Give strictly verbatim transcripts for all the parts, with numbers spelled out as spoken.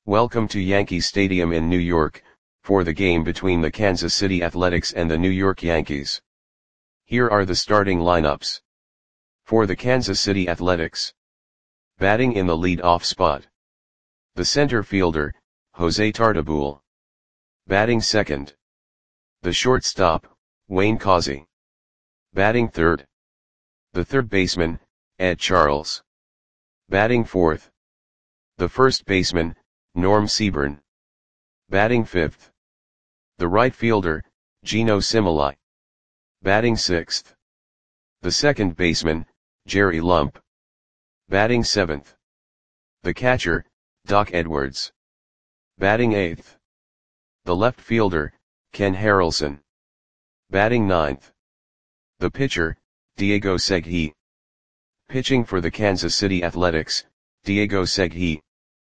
Welcome to Yankee Stadium in New York, for the game between the Kansas City Athletics and the New York Yankees. Here are the starting lineups. For the Kansas City Athletics. Batting in the lead-off spot. The center fielder, Jose Tartabull. Batting second. The shortstop, Wayne Causey. Batting third. The third baseman, Ed Charles. Batting fourth. The first baseman, Norm Seaburn. Batting fifth. The right fielder, Geno Similai. Batting sixth. The second baseman, Jerry Lump. Batting seventh. The catcher, Doc Edwards. Batting eighth. The left fielder, Ken Harrelson. Batting ninth. The pitcher, Diego Segui. Pitching for the Kansas City Athletics, Diego Segui.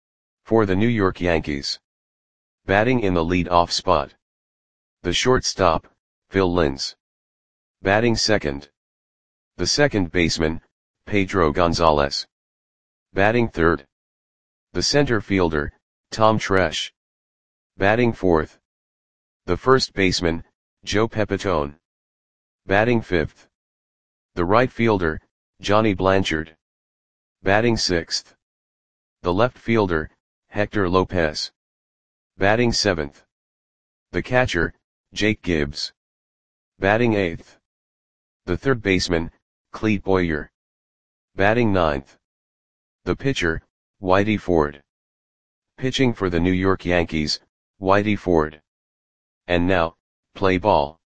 For the New York Yankees. Batting in the lead-off spot. The shortstop, Phil Linz. Batting second. The second baseman, Pedro Gonzalez. Batting third. The center fielder, Tom Tresh. Batting fourth. The first baseman, Joe Pepitone. Batting fifth. The right fielder, Johnny Blanchard. Batting sixth. The left fielder, Hector Lopez. Batting seventh. The catcher, Jake Gibbs. Batting eighth. The third baseman, Clete Boyer. Batting ninth. The pitcher, Whitey Ford. Pitching for the New York Yankees, Whitey Ford. And now, play ball.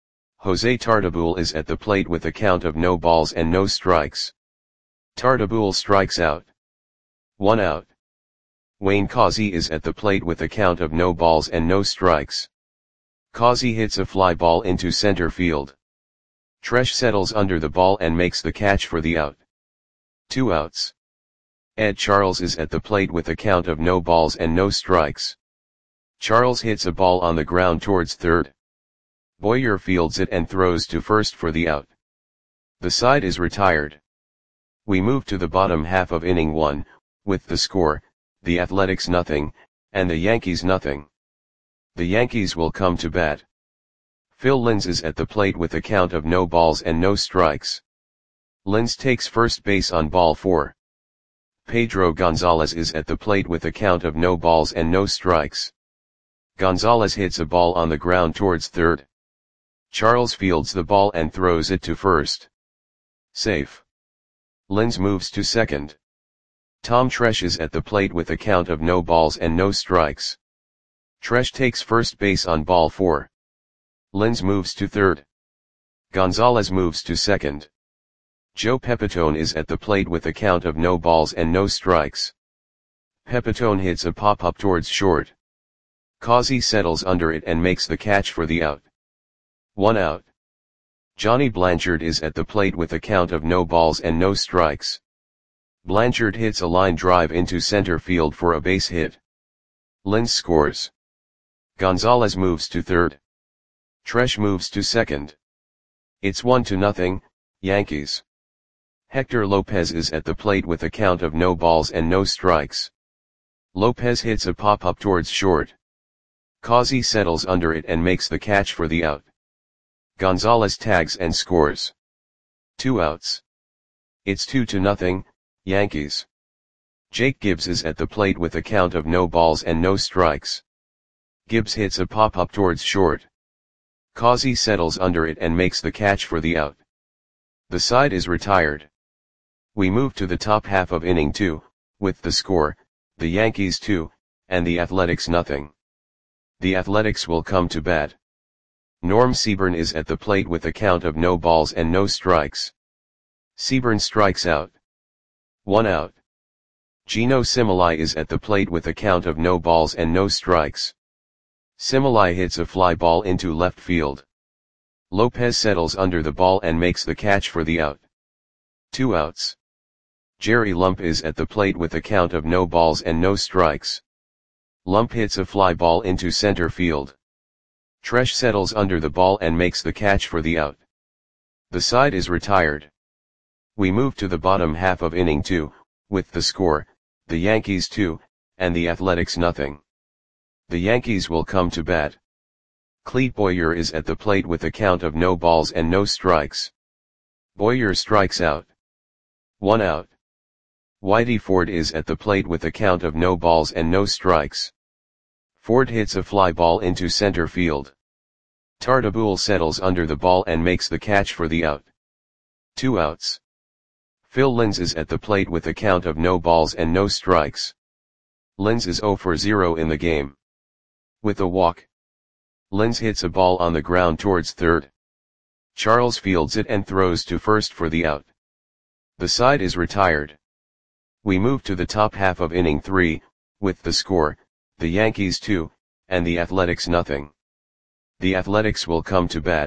Jose Tartabull is at the plate with a count of no balls and no strikes. Tartabull strikes out. One out. Wayne Causey is at the plate with a count of no balls and no strikes. Causey hits a fly ball into center field. Tresh settles under the ball and makes the catch for the out. Two outs. Ed Charles is at the plate with a count of no balls and no strikes. Charles hits a ball on the ground towards third. Boyer fields it and throws to first for the out. The side is retired. We move to the bottom half of inning one, with the score, the Athletics nothing, and the Yankees nothing. The Yankees will come to bat. Phil Linz is at the plate with a count of no balls and no strikes. Linz takes first base on ball four. Pedro Gonzalez is at the plate with a count of no balls and no strikes. Gonzalez hits a ball on the ground towards third. Charles fields the ball and throws it to first. Safe. Linz moves to second. Tom Tresh is at the plate with a count of no balls and no strikes. Tresh takes first base on ball four. Linz moves to third. Gonzalez moves to second. Joe Pepitone is at the plate with a count of no balls and no strikes. Pepitone hits a pop-up towards short. Causey settles under it and makes the catch for the out. One out. Johnny Blanchard is at the plate with a count of no balls and no strikes. Blanchard hits a line drive into center field for a base hit. Linz scores. Gonzalez moves to third. Tresh moves to second. It's one to nothing, Yankees. Hector Lopez is at the plate with a count of no balls and no strikes. Lopez hits a pop-up towards short. Causey settles under it and makes the catch for the out. Gonzalez tags and scores. Two outs. It's two to nothing, Yankees. Jake Gibbs is at the plate with a count of no balls and no strikes. Gibbs hits a pop-up towards short. Causey settles under it and makes the catch for the out. The side is retired. We move to the top half of inning two, with the score, the Yankees two, and the Athletics nothing. The Athletics will come to bat. Norm Seaburn is at the plate with a count of no balls and no strikes. Seaburn strikes out. One out. Geno Similai is at the plate with a count of no balls and no strikes. Similai hits a fly ball into left field. Lopez settles under the ball and makes the catch for the out. Two outs. Jerry Lump is at the plate with a count of no balls and no strikes. Lump hits a fly ball into center field. Tresh settles under the ball and makes the catch for the out. The side is retired. We move to the bottom half of inning two, with the score, the Yankees two, and the Athletics nothing. The Yankees will come to bat. Clete Boyer is at the plate with a count of no balls and no strikes. Boyer strikes out. One out. Whitey Ford is at the plate with a count of no balls and no strikes. Ford hits a fly ball into center field. Tartabull settles under the ball and makes the catch for the out. Two outs. Phil Linz is at the plate with a count of no balls and no strikes. Linz is zero for zero in the game. With a walk, Linz hits a ball on the ground towards third. Charles fields it and throws to first for the out. The side is retired. We move to the top half of inning three, with the score, the Yankees two, and the Athletics nothing. The Athletics will come to bat.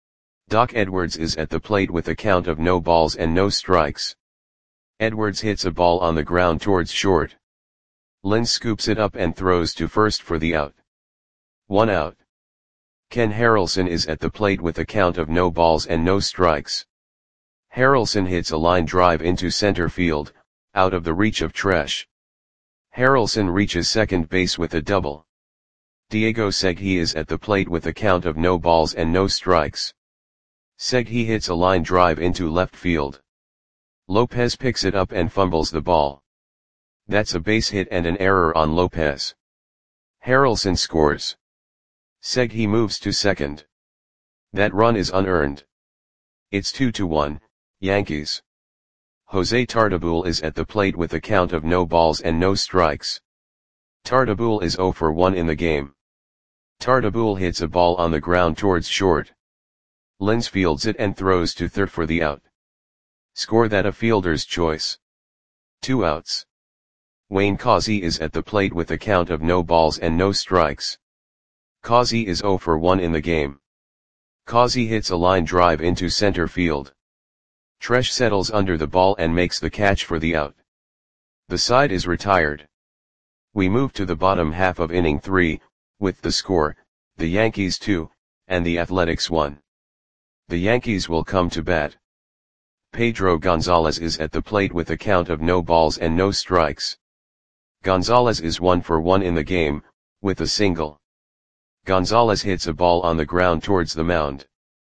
Doc Edwards is at the plate with a count of no balls and no strikes. Edwards hits a ball on the ground towards short. Linz scoops it up and throws to first for the out. One out. Ken Harrelson is at the plate with a count of no balls and no strikes. Harrelson hits a line drive into center field, out of the reach of Tresh. Harrelson reaches second base with a double. Diego Segui is at the plate with a count of no balls and no strikes. Segui hits a line drive into left field. Lopez picks it up and fumbles the ball. That's a base hit and an error on Lopez. Harrelson scores. Segui moves to second. That run is unearned. It's two to one, Yankees. Jose Tartabull is at the plate with a count of no balls and no strikes. Tartabull is zero for one in the game. Tartabull hits a ball on the ground towards short. Linz fields it and throws to third for the out. Score that a fielder's choice. Two outs. Wayne Causey is at the plate with a count of no balls and no strikes. Causey is zero for one in the game. Causey hits a line drive into center field. Tresh settles under the ball and makes the catch for the out. The side is retired. We move to the bottom half of inning three, with the score, the Yankees two, and the Athletics one. The Yankees will come to bat. Pedro Gonzalez is at the plate with a count of no balls and no strikes. Gonzalez is one for one in the game, with a single. Gonzalez hits a ball on the ground towards the mound.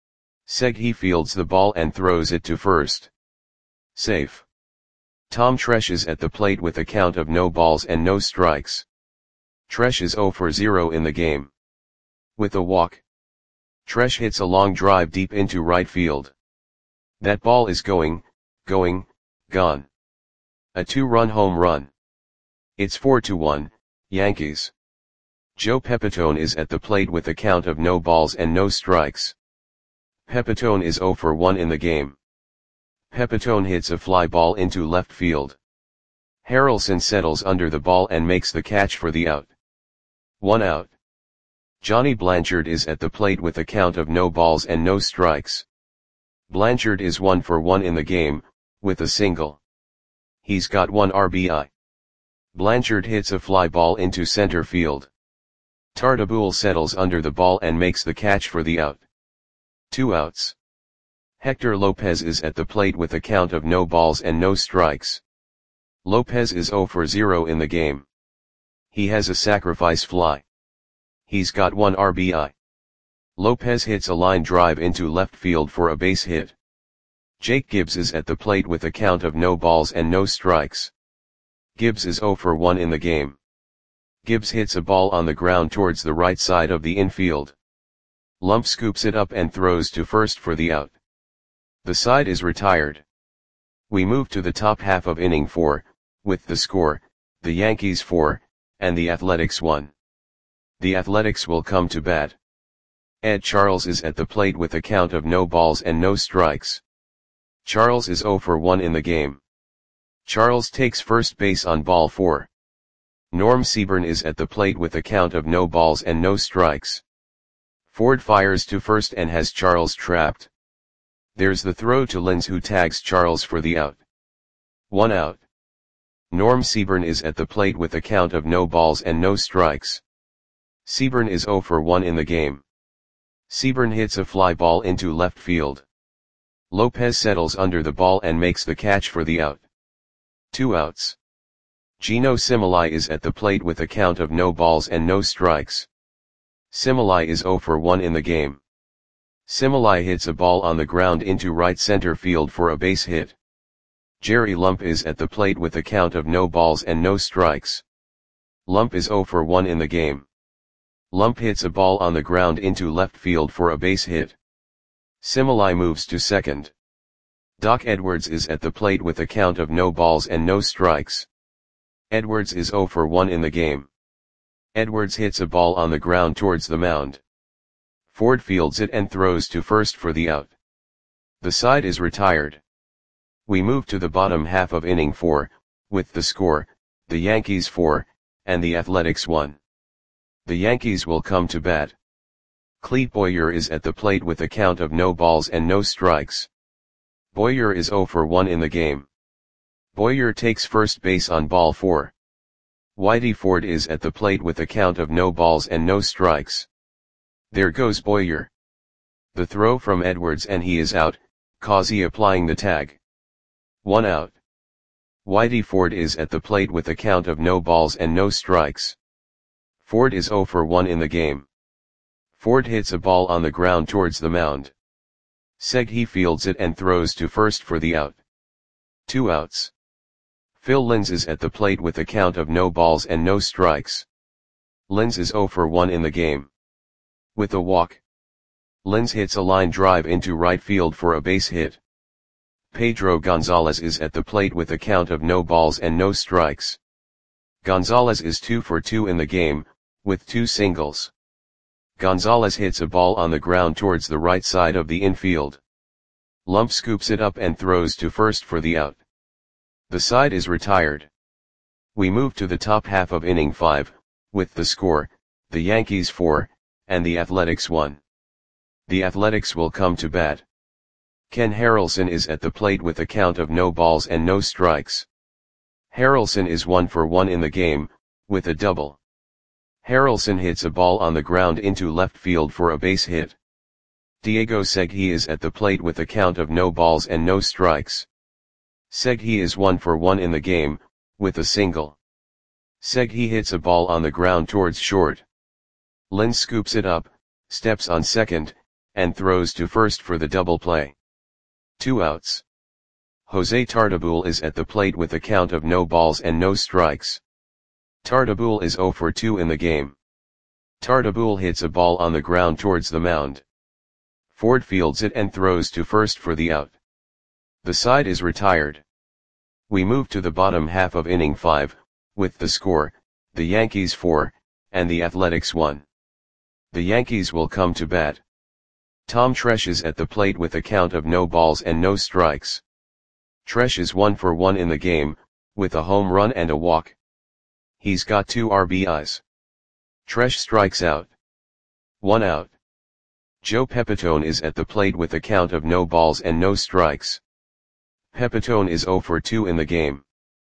Segui fields the ball and throws it to first. Safe. Tom Tresh is at the plate with a count of no balls and no strikes. Tresh is zero for zero in the game. With a walk, Tresh hits a long drive deep into right field. That ball is going, going, gone. A two-run home run. It's four to one, Yankees. Joe Pepitone is at the plate with a count of no balls and no strikes. Pepitone is zero for one in the game. Pepitone hits a fly ball into left field. Harrelson settles under the ball and makes the catch for the out. One out. Johnny Blanchard is at the plate with a count of no balls and no strikes. Blanchard is one for one in the game, with a single. He's got one R B I. Blanchard hits a fly ball into center field. Tartabull settles under the ball and makes the catch for the out. Two outs. Hector Lopez is at the plate with a count of no balls and no strikes. Lopez is zero for zero in the game. He has a sacrifice fly. He's got one R B I. Lopez hits a line drive into left field for a base hit. Jake Gibbs is at the plate with a count of no balls and no strikes. Gibbs is zero for one in the game. Gibbs hits a ball on the ground towards the right side of the infield. Lump scoops it up and throws to first for the out. The side is retired. We move to the top half of inning four, with the score, the Yankees four, and the Athletics one. The Athletics will come to bat. Ed Charles is at the plate with a count of no balls and no strikes. Charles is zero for one in the game. Charles takes first base on ball four. Norm Seaburn is at the plate with a count of no balls and no strikes. Ford fires to first and has Charles trapped. There's the throw to Linz, who tags Charles for the out. One out. Norm Seaburn is at the plate with a count of no balls and no strikes. Seaburn is zero for one in the game. Seaburn hits a fly ball into left field. Lopez settles under the ball and makes the catch for the out. Two outs. Gino Similai is at the plate with a count of no balls and no strikes. Similai is zero for one in the game. Similai hits a ball on the ground into right center field for a base hit. Jerry Lump is at the plate with a count of no balls and no strikes. Lump is zero for one in the game. Lump hits a ball on the ground into left field for a base hit. Similai moves to second. Doc Edwards is at the plate with a count of no balls and no strikes. Edwards is zero for one in the game. Edwards hits a ball on the ground towards the mound. Ford fields it and throws to first for the out. The side is retired. We move to the bottom half of inning four, with the score, the Yankees four, and the Athletics one. The Yankees will come to bat. Clete Boyer is at the plate with a count of no balls and no strikes. Boyer is zero for one in the game. Boyer takes first base on ball four. Whitey Ford is at the plate with a count of no balls and no strikes. There goes Boyer. The throw from Edwards and he is out, Causey applying the tag. One out. Whitey Ford is at the plate with a count of no balls and no strikes. Ford is zero for one in the game. Ford hits a ball on the ground towards the mound. Seghi fields it and throws to first for the out. Two outs. Phil Linz is at the plate with a count of no balls and no strikes. Linz is zero for one in the game. With a walk. Linz hits a line drive into right field for a base hit. Pedro Gonzalez is at the plate with a count of no balls and no strikes. Gonzalez is two for two in the game, with two singles. Gonzalez hits a ball on the ground towards the right side of the infield. Lump scoops it up and throws to first for the out. The side is retired. We move to the top half of inning five, with the score, the Yankees four, and the Athletics one. The Athletics will come to bat. Ken Harrelson is at the plate with a count of no balls and no strikes. Harrelson is one for one in the game, with a double. Harrelson hits a ball on the ground into left field for a base hit. Diego Seghi is at the plate with a count of no balls and no strikes. Seghi is one for one in the game, with a single. Seghi hits a ball on the ground towards short. Linz scoops it up, steps on second, and throws to first for the double play. Two outs. Jose Tartabull is at the plate with a count of no balls and no strikes. Tartabull is zero for two in the game. Tartabull hits a ball on the ground towards the mound. Ford fields it and throws to first for the out. The side is retired. We move to the bottom half of inning five, with the score, the Yankees four, and the Athletics one. The Yankees will come to bat. Tom Tresh is at the plate with a count of no balls and no strikes. Tresh is one for one in the game, with a home run and a walk. He's got two R B Is. Tresh strikes out. One out. Joe Pepitone is at the plate with a count of no balls and no strikes. Pepitone is zero for two in the game.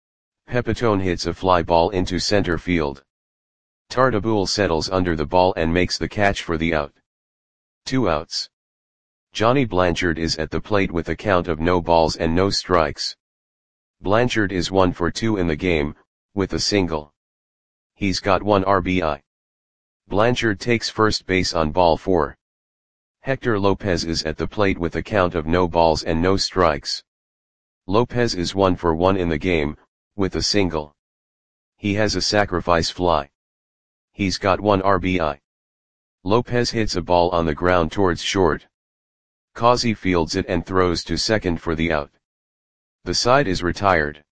Pepitone hits a fly ball into center field. Tartabull settles under the ball and makes the catch for the out. Two outs. Johnny Blanchard is at the plate with a count of no balls and no strikes. Blanchard is one for two in the game, with a single. He's got one R B I. Blanchard takes first base on ball four. Hector Lopez is at the plate with a count of no balls and no strikes. Lopez is one for one in the game, with a single. He has a sacrifice fly. He's got one R B I. Lopez hits a ball on the ground towards short. Causey fields it and throws to second for the out. The side is retired.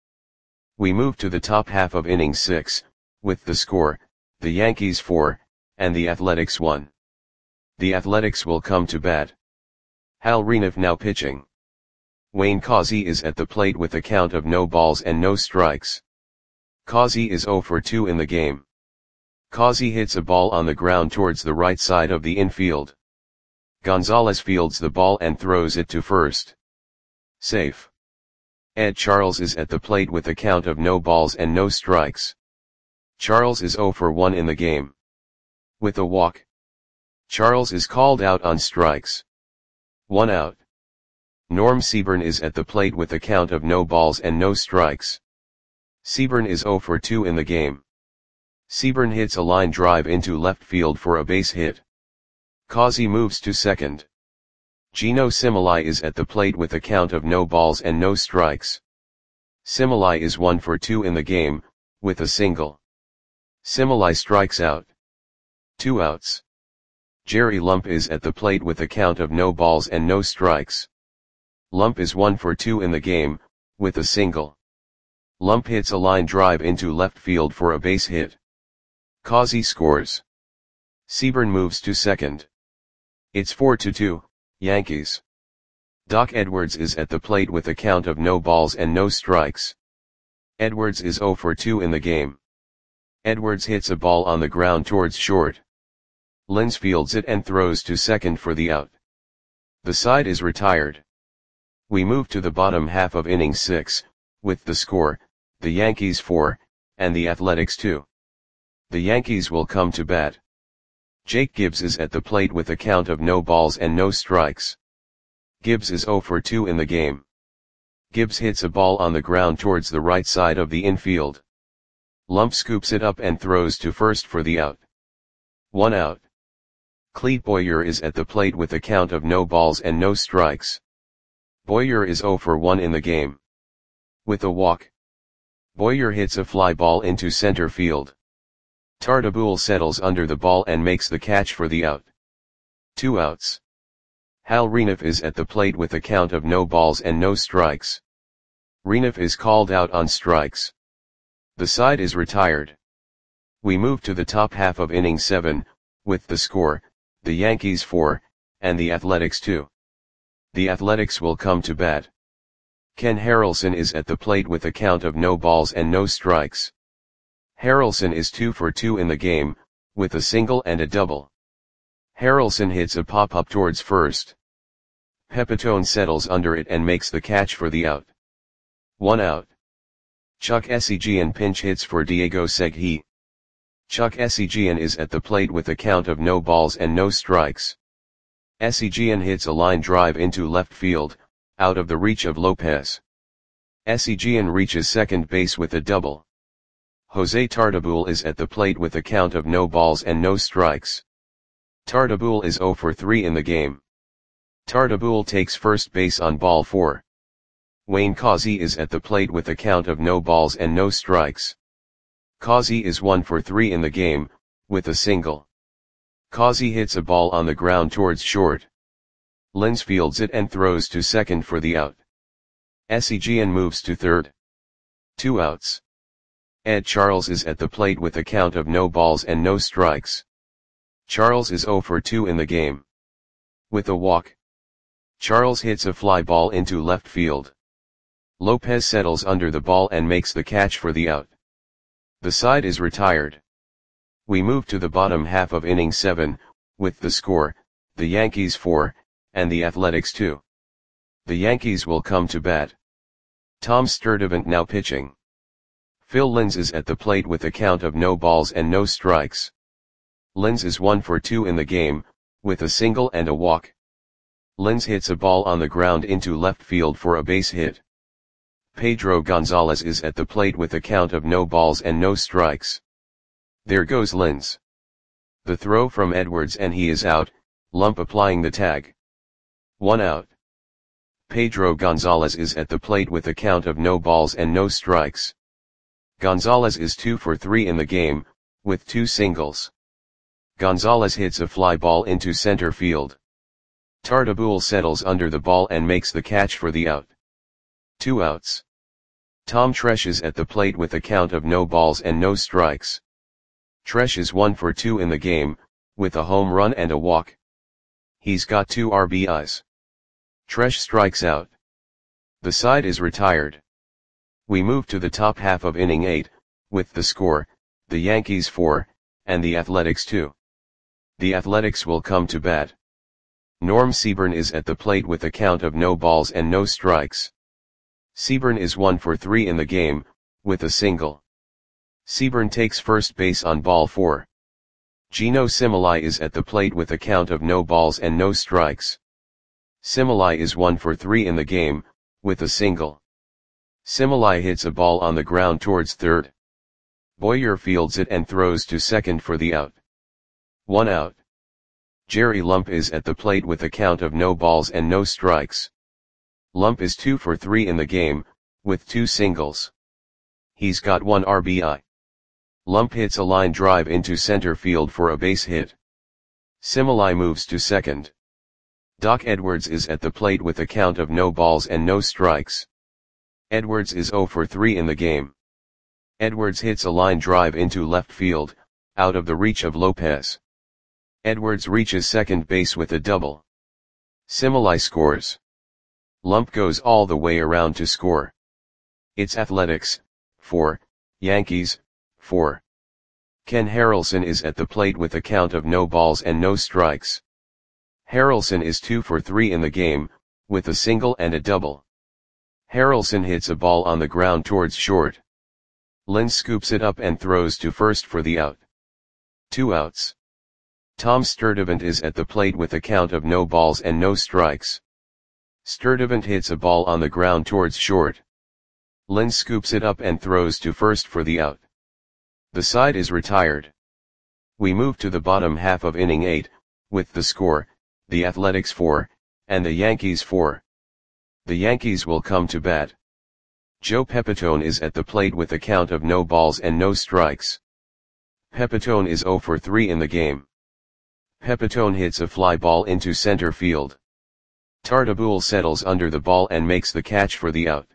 We move to the top half of inning six, with the score, the Yankees four, and the Athletics one. The Athletics will come to bat. Hal Reniff now pitching. Wayne Causey is at the plate with a count of no balls and no strikes. Causey is zero for two in the game. Causey hits a ball on the ground towards the right side of the infield. Gonzalez fields the ball and throws it to first. Safe. Ed Charles is at the plate with a count of no balls and no strikes. Charles is zero for one in the game. With a walk. Charles is called out on strikes. One out. Norm Seaburn is at the plate with a count of no balls and no strikes. Seaburn is zero for two in the game. Seaburn hits a line drive into left field for a base hit. Causey moves to second. Geno Similai is at the plate with a count of no balls and no strikes. Similai is one for two in the game, with a single. Similai strikes out. Two outs. Jerry Lump is at the plate with a count of no balls and no strikes. Lump is one for two in the game, with a single. Lump hits a line drive into left field for a base hit. Causey scores. Seaburn moves to second. It's four to two, Yankees. Doc Edwards is at the plate with a count of no balls and no strikes. Edwards is zero for two in the game. Edwards hits a ball on the ground towards short. Linz fields it and throws to second for the out. The side is retired. We move to the bottom half of inning six, with the score, the Yankees four, and the Athletics two. The Yankees will come to bat. Jake Gibbs is at the plate with a count of no balls and no strikes. Gibbs is zero for two in the game. Gibbs hits a ball on the ground towards the right side of the infield. Lump scoops it up and throws to first for the out. One out. Clete Boyer is at the plate with a count of no balls and no strikes. Boyer is zero for one in the game. With a walk. Boyer hits a fly ball into center field. Tartabull settles under the ball and makes the catch for the out. Two outs. Hal Renouf is at the plate with a count of no balls and no strikes. Renouf is called out on strikes. The side is retired. We move to the top half of inning seven, with the score, the Yankees four, and the Athletics two. The Athletics will come to bat. Ken Harrelson is at the plate with a count of no balls and no strikes. Harrelson is two for two in the game, with a single and a double. Harrelson hits a pop-up towards first. Pepitone settles under it and makes the catch for the out. One out. Chuck Essegian pinch hits for Diego Segui. Chuck Essegian is at the plate with a count of no balls and no strikes. Essegian hits a line drive into left field, out of the reach of Lopez. Essegian reaches second base with a double. Jose Tartabull is at the plate with a count of no balls and no strikes. Tartabull is zero for three in the game. Tartabull takes first base on ball four. Wayne Causey is at the plate with a count of no balls and no strikes. Causey is one for three in the game, with a single. Causey hits a ball on the ground towards short. Linz fields it and throws to second for the out. Essegian moves to third. Two outs. Ed Charles is at the plate with a count of no balls and no strikes. Charles is zero for two in the game. With a walk. Charles hits a fly ball into left field. Lopez settles under the ball and makes the catch for the out. The side is retired. We move to the bottom half of inning seven, with the score, the Yankees four, and the Athletics two. The Yankees will come to bat. Tom Sturdivant now pitching. Phil Linz is at the plate with a count of no balls and no strikes. Linz is one for two in the game, with a single and a walk. Linz hits a ball on the ground into left field for a base hit. Pedro Gonzalez is at the plate with a count of no balls and no strikes. There goes Linz. The throw from Edwards and he is out, Lump applying the tag. One out. Pedro Gonzalez is at the plate with a count of no balls and no strikes. Gonzalez is two for three in the game, with two singles. Gonzalez hits a fly ball into center field. Tartabull settles under the ball and makes the catch for the out. Two outs. Tom Tresh is at the plate with a count of no balls and no strikes. Tresh is one for two in the game, with a home run and a walk. He's got two R B Is. Tresh strikes out. The side is retired. We move to the top half of inning eight, with the score, the Yankees four, and the Athletics two. The Athletics will come to bat. Norm Seaburn is at the plate with a count of no balls and no strikes. Seaburn is one for three in the game, with a single. Seaburn takes first base on ball four. Geno Similai is at the plate with a count of no balls and no strikes. Similai is one for three in the game, with a single. Similai hits a ball on the ground towards third. Boyer fields it and throws to second for the out. One out. Jerry Lump is at the plate with a count of no balls and no strikes. Lump is two for three in the game, with two singles. He's got one R B I. Lump hits a line drive into center field for a base hit. Similai moves to second. Doc Edwards is at the plate with a count of no balls and no strikes. Edwards is zero for three in the game. Edwards hits a line drive into left field, out of the reach of Lopez. Edwards reaches second base with a double. Similai scores. Lump goes all the way around to score. It's Athletics, four, Yankees, four. Ken Harrelson is at the plate with a count of no balls and no strikes. Harrelson is two for three in the game, with a single and a double. Harrelson hits a ball on the ground towards short. Lynn scoops it up and throws to first for the out. Two outs. Tom Sturdivant is at the plate with a count of no balls and no strikes. Sturdivant hits a ball on the ground towards short. Lynn scoops it up and throws to first for the out. The side is retired. We move to the bottom half of inning eight, with the score, the Athletics four, and the Yankees four. The Yankees will come to bat. Joe Pepitone is at the plate with a count of no balls and no strikes. Pepitone is zero for three in the game. Pepitone hits a fly ball into center field. Tartabull settles under the ball and makes the catch for the out.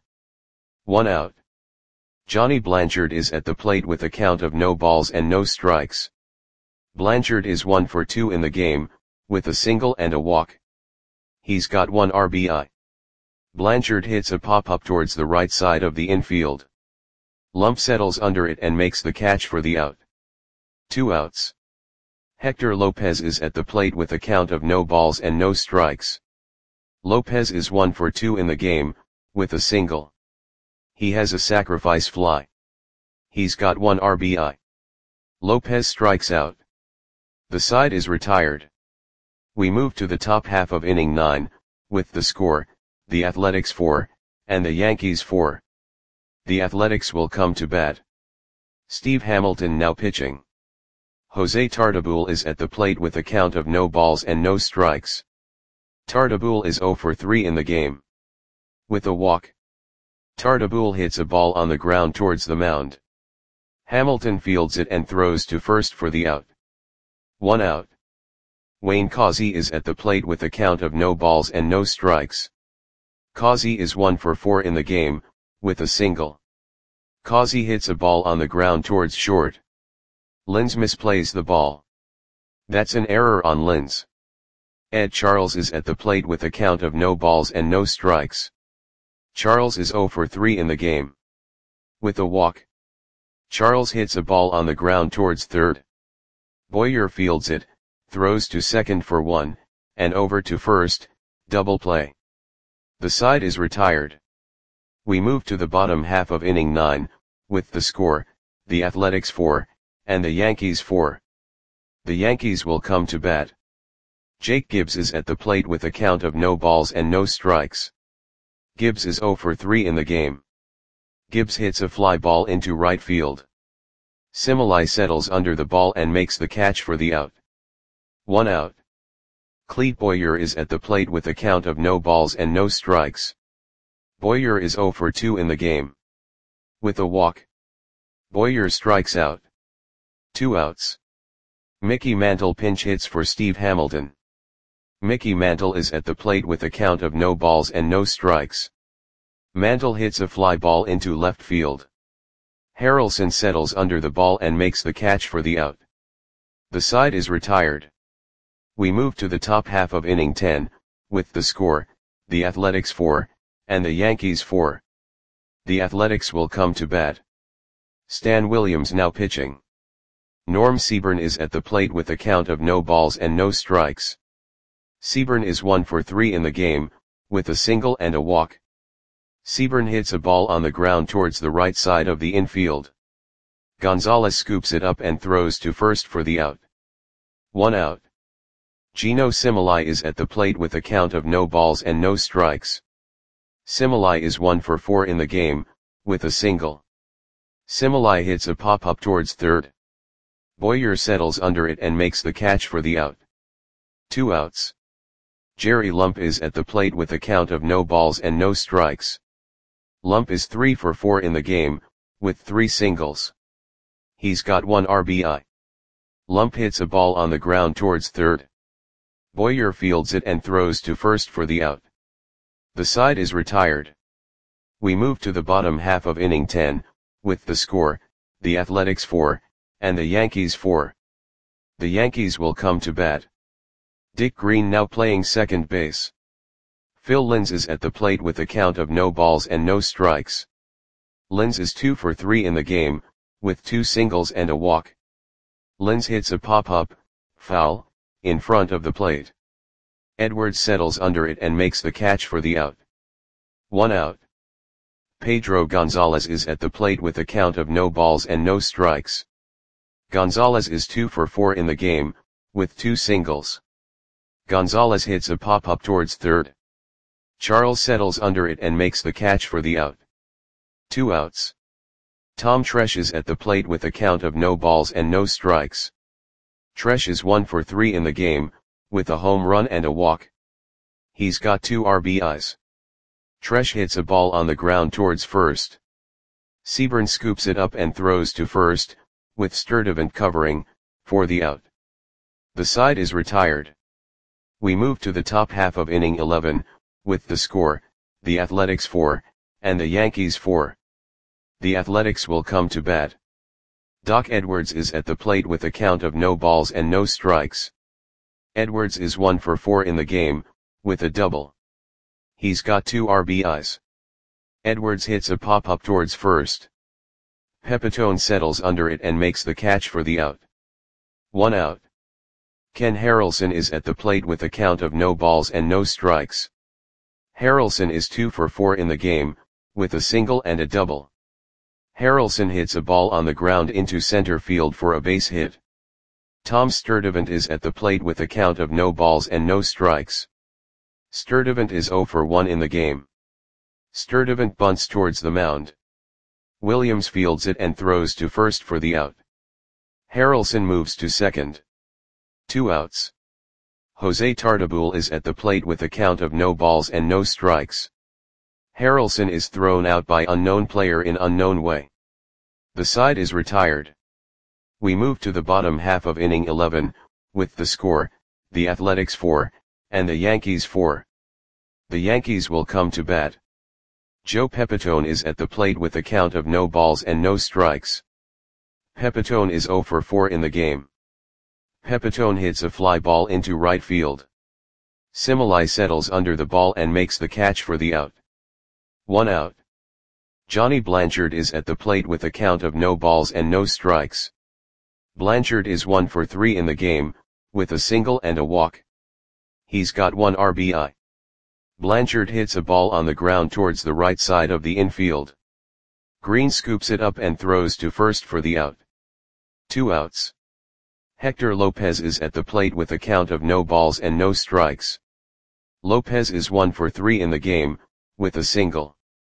One out. Johnny Blanchard is at the plate with a count of no balls and no strikes. Blanchard is one for two in the game, with a single and a walk. He's got one R B I. Blanchard hits a pop-up towards the right side of the infield. Lump settles under it and makes the catch for the out. Two outs. Hector Lopez is at the plate with a count of no balls and no strikes. Lopez is one for two in the game, with a single. He has a sacrifice fly. He's got one R B I. Lopez strikes out. The side is retired. We move to the top half of inning nine, with the score, the Athletics four, and the Yankees four. The Athletics will come to bat. Steve Hamilton now pitching. Jose Tartabull is at the plate with a count of no balls and no strikes. Tartabull is zero for three in the game. With a walk. Tartabull hits a ball on the ground towards the mound. Hamilton fields it and throws to first for the out. One out. Wayne Causey is at the plate with a count of no balls and no strikes. Causey is one for four in the game, with a single. Causey hits a ball on the ground towards short. Lins misplays the ball. That's an error on Lins. Ed Charles is at the plate with a count of no balls and no strikes. Charles is zero for three in the game. With a walk. Charles hits a ball on the ground towards third. Boyer fields it, throws to second for one, and over to first, double play. The side is retired. We move to the bottom half of inning nine, with the score, the Athletics four, and the Yankees four. The Yankees will come to bat. Jake Gibbs is at the plate with a count of no balls and no strikes. Gibbs is zero for three in the game. Gibbs hits a fly ball into right field. Similai settles under the ball and makes the catch for the out. One out. Clete Boyer is at the plate with a count of no balls and no strikes. Boyer is zero for two in the game. With a walk. Boyer strikes out. Two outs. Mickey Mantle pinch hits for Steve Hamilton. Mickey Mantle is at the plate with a count of no balls and no strikes. Mantle hits a fly ball into left field. Harrelson settles under the ball and makes the catch for the out. The side is retired. We move to the top half of inning ten, with the score, the Athletics four, and the Yankees four. The Athletics will come to bat. Stan Williams now pitching. Norm Seaburn is at the plate with a count of no balls and no strikes. Seaburn is one for three in the game, with a single and a walk. Seaburn hits a ball on the ground towards the right side of the infield. Gonzalez scoops it up and throws to first for the out. One out. Gino Similai is at the plate with a count of no balls and no strikes. Similai is one for four in the game, with a single. Similai hits a pop-up towards third. Boyer settles under it and makes the catch for the out. Two outs. Jerry Lump is at the plate with a count of no balls and no strikes. Lump is three for four in the game, with three singles. He's got one R B I. Lump hits a ball on the ground towards third. Boyer fields it and throws to first for the out. The side is retired. We move to the bottom half of inning ten, with the score, the Athletics four, and the Yankees four. The Yankees will come to bat. Dick Green now playing second base. Phil Linz is at the plate with a count of no balls and no strikes. Linz is two for three in the game, with two singles and a walk. Linz hits a pop-up, foul, in front of the plate. Edwards settles under it and makes the catch for the out. One out. Pedro Gonzalez is at the plate with a count of no balls and no strikes. Gonzalez is two for four in the game, with two singles. Gonzalez hits a pop-up towards third. Charles settles under it and makes the catch for the out. Two outs. Tom Tresh is at the plate with a count of no balls and no strikes. Tresh is one for three in the game, with a home run and a walk. He's got two R B Is. Tresh hits a ball on the ground towards first. Seaburn scoops it up and throws to first, with Sturdivant covering, for the out. The side is retired. We move to the top half of inning eleven, with the score, the Athletics four, and the Yankees four. The Athletics will come to bat. Doc Edwards is at the plate with a count of no balls and no strikes. Edwards is one for four in the game, with a double. He's got two R B Is. Edwards hits a pop-up towards first. Pepitone settles under it and makes the catch for the out. One out. Ken Harrelson is at the plate with a count of no balls and no strikes. Harrelson is two for four in the game, with a single and a double. Harrelson hits a ball on the ground into center field for a base hit. Tom Sturdivant is at the plate with a count of no balls and no strikes. Sturdivant is zero for one in the game. Sturdivant bunts towards the mound. Williams fields it and throws to first for the out. Harrelson moves to second. Two outs. Jose Tartabull is at the plate with a count of no balls and no strikes. Harrelson is thrown out by unknown player in unknown way. The side is retired. We move to the bottom half of inning eleven, with the score, the Athletics four, and the Yankees four. The Yankees will come to bat. Joe Pepitone is at the plate with a count of no balls and no strikes. Pepitone is zero for four in the game. Pepitone hits a fly ball into right field. Similai settles under the ball and makes the catch for the out. One out. Johnny Blanchard is at the plate with a count of no balls and no strikes. Blanchard is one for three in the game, with a single and a walk. He's got one R B I. Blanchard hits a ball on the ground towards the right side of the infield. Green scoops it up and throws to first for the out. Two outs. Hector Lopez is at the plate with a count of no balls and no strikes. Lopez is one for three in the game, with a single.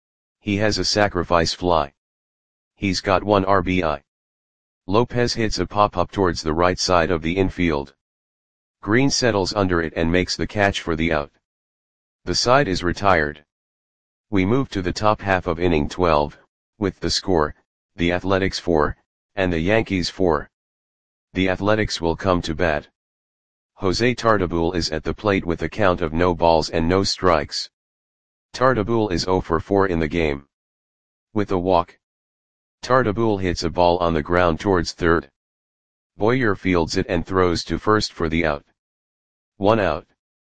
He has a sacrifice fly. He's got one R B I. Lopez hits a pop-up towards the right side of the infield. Green settles under it and makes the catch for the out. The side is retired. We move to the top half of inning twelve, with the score, the Athletics four, and the Yankees four. The Athletics will come to bat. Jose Tartabull is at the plate with a count of no balls and no strikes. Tartabull is zero for four in the game. With a walk. Tartabull hits a ball on the ground towards third. Boyer fields it and throws to first for the out. One out.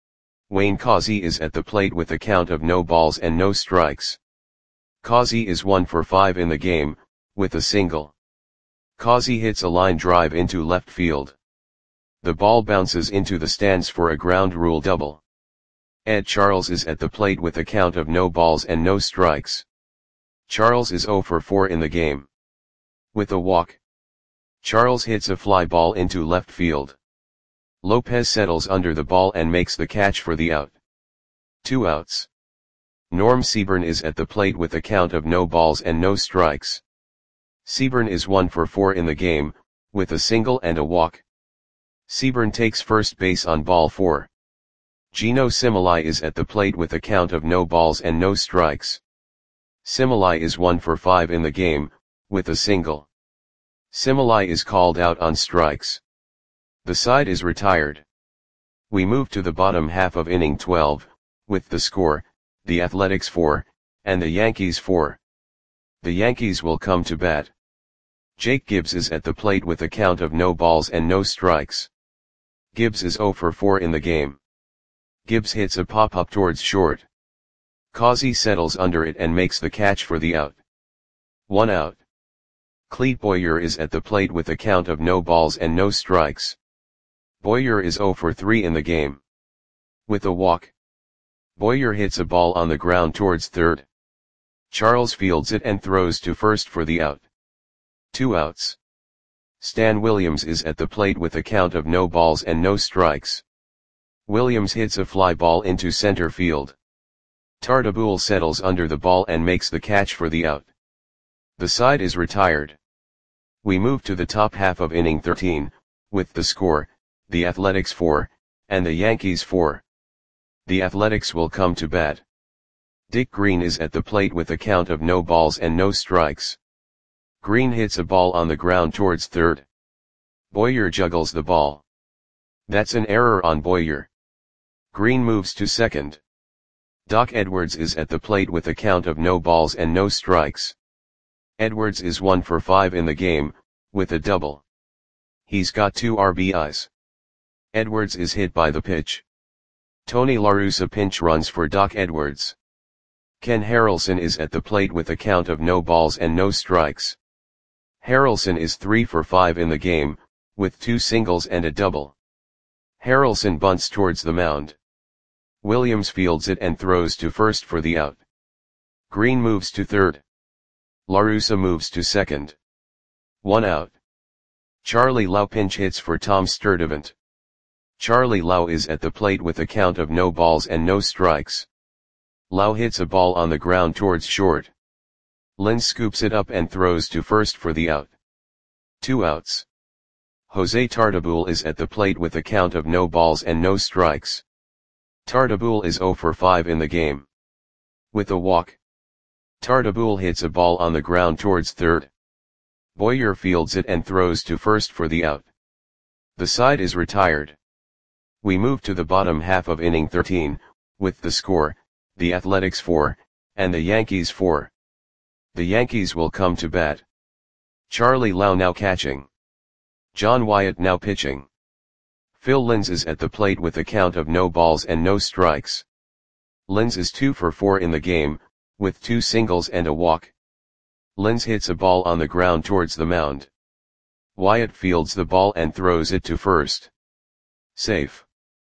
Wayne Causey is at the plate with a count of no balls and no strikes. Causey is one for five in the game, with a single. Causey hits a line drive into left field. The ball bounces into the stands for a ground rule double. Ed Charles is at the plate with a count of no balls and no strikes. Charles is zero for four in the game. With a walk. Charles hits a fly ball into left field. Lopez settles under the ball and makes the catch for the out. Two outs. Norm Seaburn is at the plate with a count of no balls and no strikes. Seaburn is one for four in the game, with a single and a walk. Seaburn takes first base on ball four. Gino Cimoli is at the plate with a count of no balls and no strikes. Cimoli is one for five in the game, with a single. Cimoli is called out on strikes. The side is retired. We move to the bottom half of inning twelve, with the score, the Athletics four, and the Yankees four. The Yankees will come to bat. Jake Gibbs is at the plate with a count of no balls and no strikes. Gibbs is zero for four in the game. Gibbs hits a pop-up towards short. Causey settles under it and makes the catch for the out. One out. Clete Boyer is at the plate with a count of no balls and no strikes. Boyer is zero for three in the game. With a walk. Boyer hits a ball on the ground towards third. Charles fields it and throws to first for the out. Two outs. Stan Williams is at the plate with a count of no balls and no strikes. Williams hits a fly ball into center field. Tartabull settles under the ball and makes the catch for the out. The side is retired. We move to the top half of inning thirteen, with the score, the Athletics four, and the Yankees four. The Athletics will come to bat. Dick Green is at the plate with a count of no balls and no strikes. Green hits a ball on the ground towards third. Boyer juggles the ball. That's an error on Boyer. Green moves to second. Doc Edwards is at the plate with a count of no balls and no strikes. Edwards is one for five in the game, with a double. He's got two R B Is. Edwards is hit by the pitch. Tony La Russa pinch runs for Doc Edwards. Ken Harrelson is at the plate with a count of no balls and no strikes. Harrelson is three for five in the game, with two singles and a double. Harrelson bunts towards the mound. Williams fields it and throws to first for the out. Green moves to third. La Russa moves to second. One out. Charlie Lau pinch hits for Tom Sturdivant. Charlie Lau is at the plate with a count of no balls and no strikes. Lau hits a ball on the ground towards short. Lynn scoops it up and throws to first for the out. Two outs. Jose Tartabull is at the plate with a count of no balls and no strikes. Tartabull is zero for five in the game. With a walk. Tartabull hits a ball on the ground towards third. Boyer fields it and throws to first for the out. The side is retired. We move to the bottom half of inning thirteen, with the score, the Athletics four, and the Yankees four. The Yankees will come to bat. Charlie Lau now catching. John Wyatt now pitching. Phil Linz is at the plate with a count of no balls and no strikes. Linz is two for four in the game, with two singles and a walk. Linz hits a ball on the ground towards the mound. Wyatt fields the ball and throws it to first. Safe.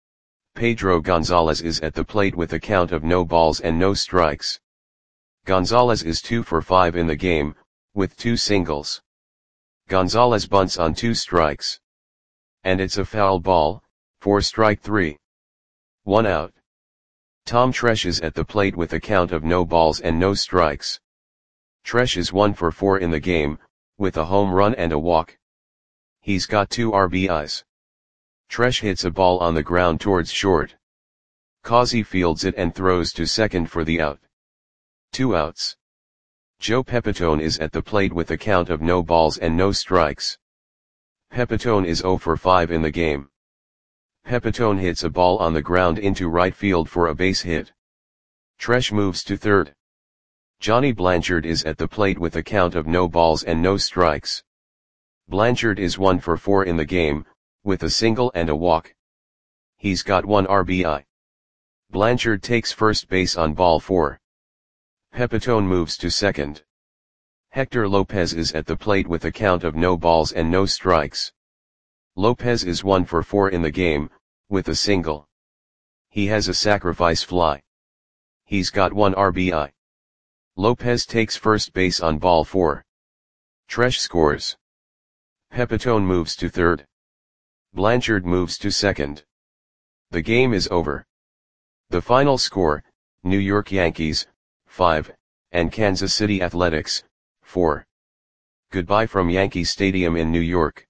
Pedro Gonzalez is at the plate with a count of no balls and no strikes. Gonzalez is two for five in the game, with two singles. Gonzalez bunts on two strikes. And it's a foul ball, for strike three. One out. Tom Tresh is at the plate with a count of no balls and no strikes. Tresh is one for four in the game, with a home run and a walk. He's got two R B Is. Tresh hits a ball on the ground towards short. Causey fields it and throws to second for the out. Two outs. Joe Pepitone is at the plate with a count of no balls and no strikes. Pepitone is zero for five in the game. Pepitone hits a ball on the ground into right field for a base hit. Tresh moves to third. Johnny Blanchard is at the plate with a count of no balls and no strikes. Blanchard is one for four in the game, with a single and a walk. He's got one R B I. Blanchard takes first base on ball four. Pepitone moves to second. Hector Lopez is at the plate with a count of no balls and no strikes. Lopez is one for four in the game, with a single. He has a sacrifice fly. He's got one R B I. Lopez takes first base on ball four. Tresh scores. Pepitone moves to third. Blanchard moves to second. The game is over. The final score, New York Yankees, five, and Kansas City Athletics, four. Goodbye from Yankee Stadium in New York.